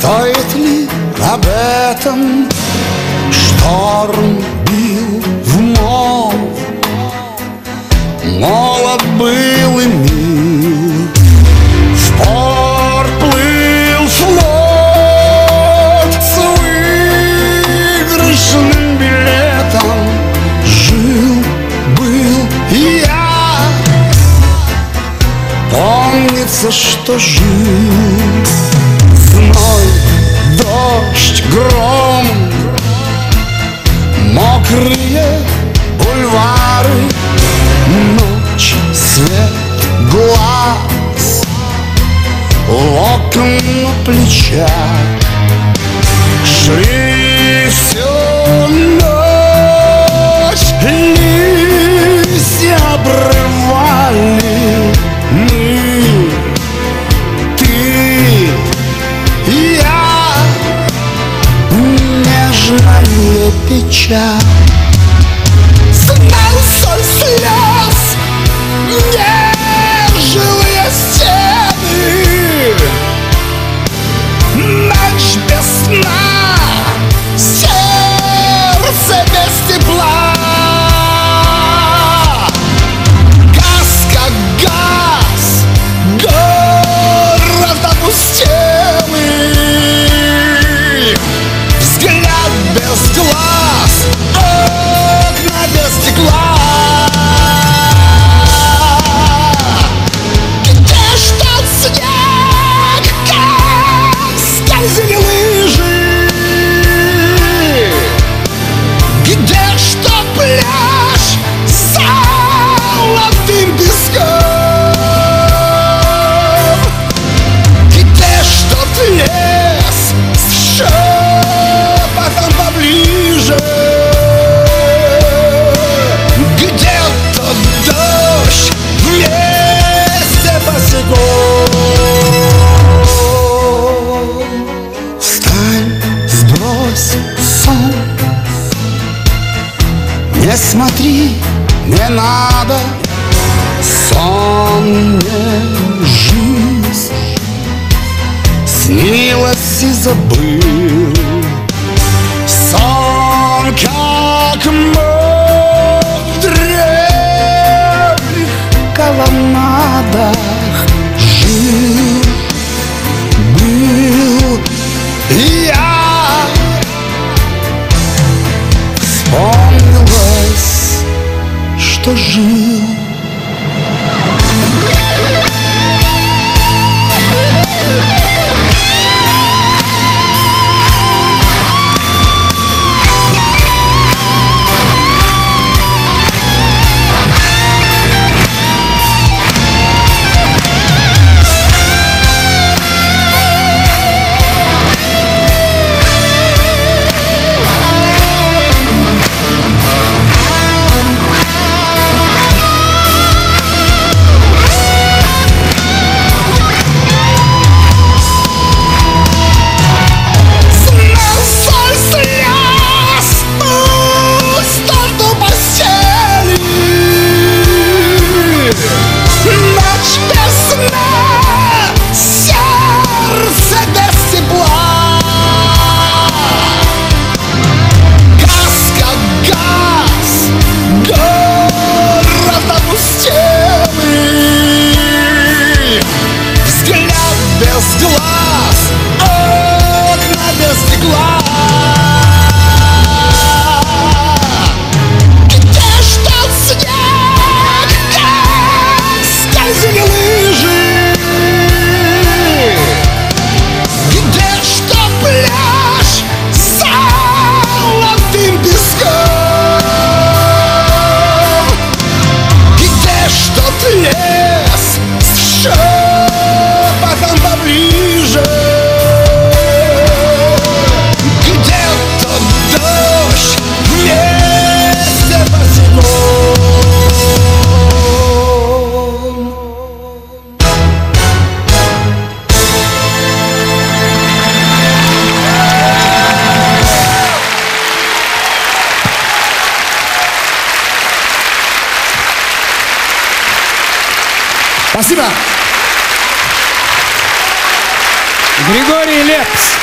Стоит ли об этом? Шторм бил в мол, молод был и мил. В порт плыл флот с выигрышным билетом. Жил-был и я, помнится, что жил. Зной, дождь, гром, мокрые бульвары, ночь, свет, глаз, локон на плечах. Шли всю ночь, листья обрывали. Мы, ты и я, нежная печаль. Знал соль слез, нежилые стены, ночь без сна, сердце без тепла. Газ как газ, город опустелый, взгляд без глаз, окна без стекла. Где ж тот снег, как скользили лыжи? Где ж тот пляж с золотым песком? Где ж тот лес с шепотом поближе? Где тот дождь вместе босиком? Встань, сбрось сон, не смотри, не надо. Сон не жизнь, снилось и забыл. Сон, как мох в древних колоннадах. Жил, был и я. Вспомнилось, что жил. Спасибо. Григорий Лепс.